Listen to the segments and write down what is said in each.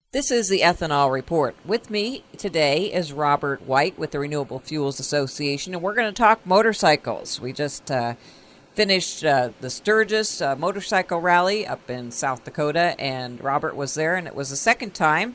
This is the Ethanol Report. With me today is Robert White with the Renewable Fuels Association, and we're going to talk motorcycles. We just finished the Sturgis motorcycle rally up in South Dakota, and Robert was there, and it was the second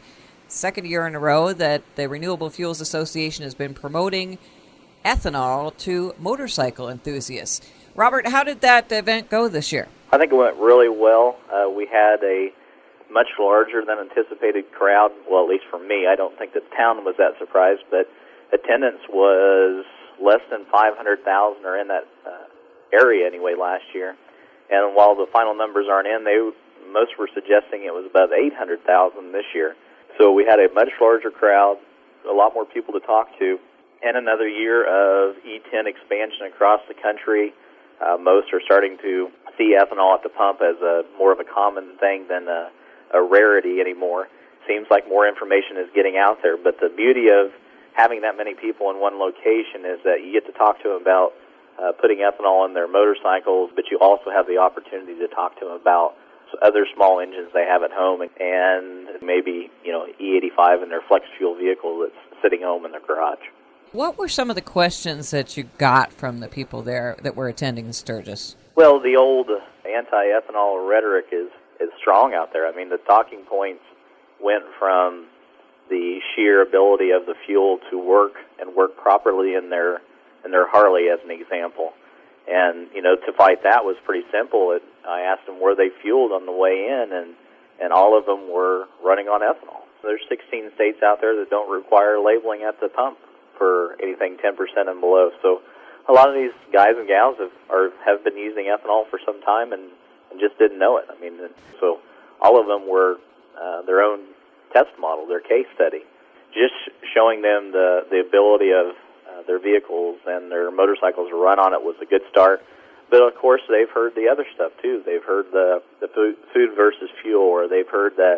year in a row that the Renewable Fuels Association has been promoting ethanol to motorcycle enthusiasts. Robert, how did that event go this year? I think it went really well. We had a much larger than anticipated crowd. Well, at least for me, I don't think the town was that surprised, but attendance was less than 500,000 or in that area anyway last year. And while the final numbers aren't in, most were suggesting it was about 800,000 this year. So we had a much larger crowd, a lot more people to talk to, and another year of E10 expansion across the country. Most are starting to see ethanol at the pump as more of a common thing than a rarity anymore. Seems like more information is getting out there, but the beauty of having that many people in one location is that you get to talk to them about putting ethanol in their motorcycles, but you also have the opportunity to talk to them about other small engines they have at home and maybe, E85 in their flex fuel vehicle that's sitting home in their garage. What were some of the questions that you got from the people there that were attending Sturgis? Well, the old anti-ethanol rhetoric is strong out there. I mean, the talking points went from the sheer ability of the fuel to work properly in their Harley, as an example. And, to fight that was pretty simple. I asked them were they fueled on the way in, and all of them were running on ethanol. So there's 16 states out there that don't require labeling at the pump for anything 10% and below. So a lot of these guys and gals have been using ethanol for some time and just didn't know it. I mean, so all of them were their own test model, their case study, just showing them the ability of their vehicles and their motorcycles to run on it was a good start. But of course, they've heard the other stuff too. They've heard the food versus fuel, or they've heard that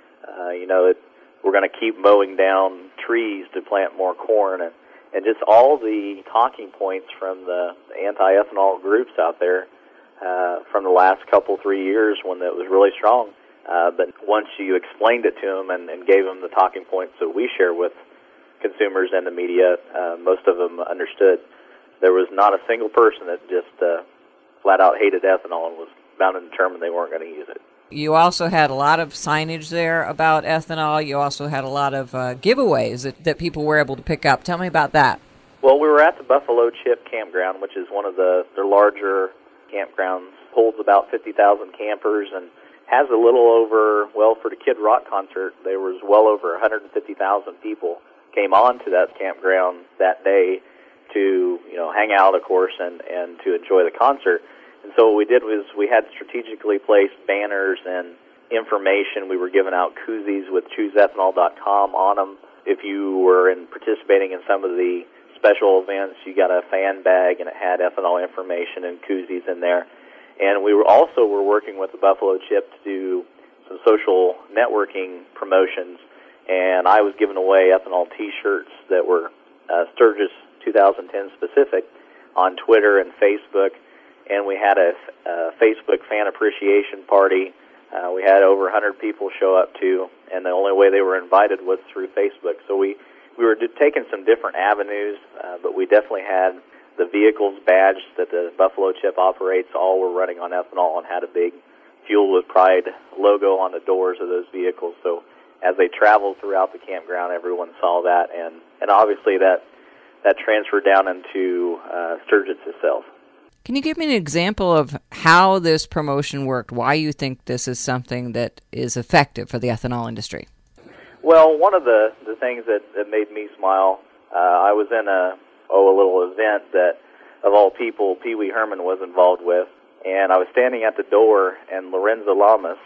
we're going to keep mowing down trees to plant more corn, and just all the talking points from the anti-ethanol groups out there from the last 3 years when it was really strong. But once you explained it to them and gave them the talking points that we share with consumers and the media, most of them understood. There was not a single person that just flat out hated ethanol and was bound and determined they weren't going to use it. You also had a lot of signage there about ethanol. You also had a lot of giveaways that people were able to pick up. Tell me about that. Well, we were at the Buffalo Chip Campground, which is one of their larger campgrounds. Holds about 50,000 campers and has a little over, for the Kid Rock concert, there was well over 150,000 people came on to that campground that day to, hang out, of course, and to enjoy the concert. And so what we did was we had strategically placed banners and information. We were giving out koozies with ChooseEthanol.com on them. If you were participating in some of the special events, you got a fan bag, and it had ethanol information and koozies in there. And we were working with the Buffalo Chip to do some social networking promotions, and I was giving away ethanol T-shirts that were Sturgis 2010 specific on Twitter and Facebook. And we had a Facebook fan appreciation party. We had over 100 people show up too, and the only way they were invited was through Facebook. So we were taking some different avenues, but we definitely had the vehicles badged that the Buffalo Chip operates. All were running on ethanol and had a big Fuel with Pride logo on the doors of those vehicles. So as they traveled throughout the campground, everyone saw that, and obviously that transferred down into Sturgis itself. Can you give me an example of how this promotion worked, why you think this is something that is effective for the ethanol industry? Well, one of the things that made me smile, I was in a little event that, of all people, Pee Wee Herman was involved with, and I was standing at the door, and Lorenzo Lamas,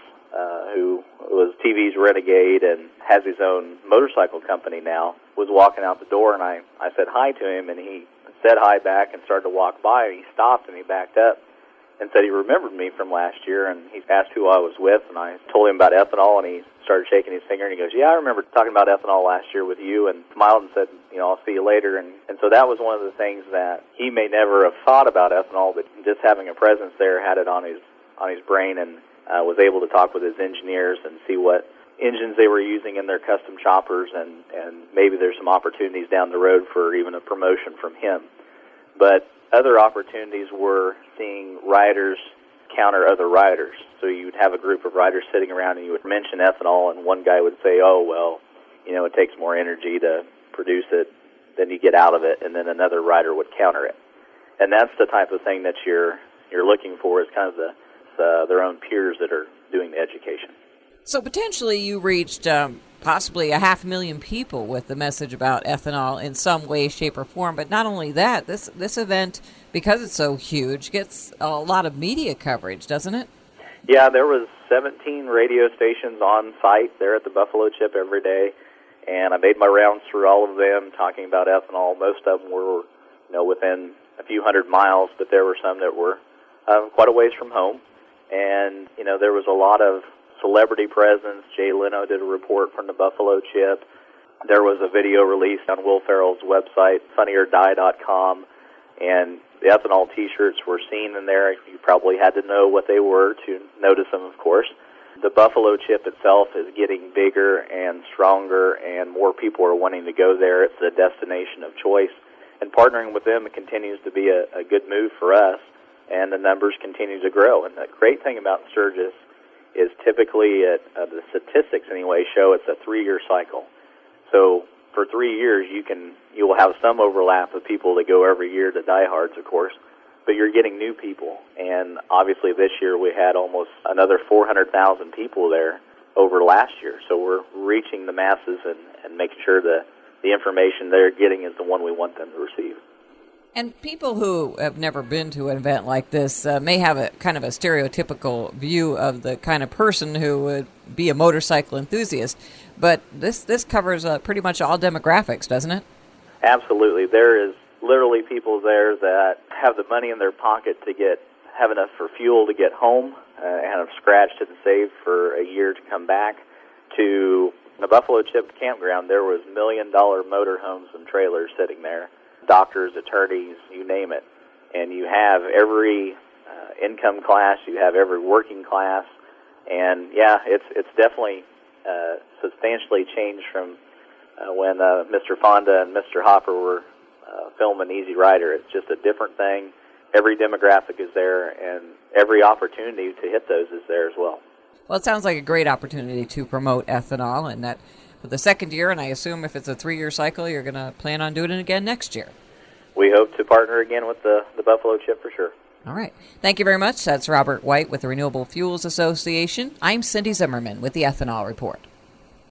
who was TV's Renegade and has his own motorcycle company now, was walking out the door, and I said hi to him, and he said hi back and started to walk by, and he stopped and he backed up and said he remembered me from last year, and he asked who I was with, and I told him about ethanol, and he started shaking his finger, and he goes, yeah, I remember talking about ethanol last year with you, and smiled and said, I'll see you later. And so that was one of the things that he may never have thought about ethanol, but just having a presence there had it on his brain, and was able to talk with his engineers and see what engines they were using in their custom choppers, and maybe there's some opportunities down the road for even a promotion from him. But other opportunities were seeing riders counter other riders. So you'd have a group of riders sitting around and you would mention ethanol, and one guy would say, oh, well, it takes more energy to produce it than you get out of it, and then another rider would counter it. And that's the type of thing that you're looking for, is kind of their own peers that are doing the education. So potentially you reached possibly 500,000 people with the message about ethanol in some way, shape, or form. But not only that, this event, because it's so huge, gets a lot of media coverage, doesn't it? Yeah, there was 17 radio stations on site there at the Buffalo Chip every day, and I made my rounds through all of them talking about ethanol. Most of them were, within a few hundred miles, but there were some that were quite a ways from home. And, there was a lot of celebrity presence. Jay Leno did a report from the Buffalo Chip. There was a video released on Will Ferrell's website, funnyordie.com, and the ethanol T-shirts were seen in there. You probably had to know what they were to notice them, of course. The Buffalo Chip itself is getting bigger and stronger, and more people are wanting to go there. It's a destination of choice. And partnering with them continues to be a good move for us, and the numbers continue to grow. And the great thing about Sturgis is typically, the statistics anyway, show it's a 3-year cycle. So for 3 years, you will have some overlap of people that go every year, the diehards, of course, but you're getting new people. And obviously this year we had almost another 400,000 people there over last year. So we're reaching the masses and making sure that the information they're getting is the one we want them to receive. And people who have never been to an event like this may have a kind of a stereotypical view of the kind of person who would be a motorcycle enthusiast. But this covers pretty much all demographics, doesn't it? Absolutely. There is literally people there that have the money in their pocket to have enough for fuel to get home and have scratched and saved for a year to come back. To the Buffalo Chip campground, there was $1 million motorhomes and trailers sitting there. Doctors, attorneys, you name it. And you have every income class, you have every working class. And yeah, it's definitely substantially changed from when Mr. Fonda and Mr. Hopper were filming Easy Rider. It's just a different thing. Every demographic is there, and every opportunity to hit those is there as well. Well, it sounds like a great opportunity to promote ethanol, and that for the second year, and I assume if it's a 3-year cycle, you're going to plan on doing it again next year. We hope to partner again with the Buffalo Chip for sure. All right. Thank you very much. That's Robert White with the Renewable Fuels Association. I'm Cindy Zimmerman with the Ethanol Report.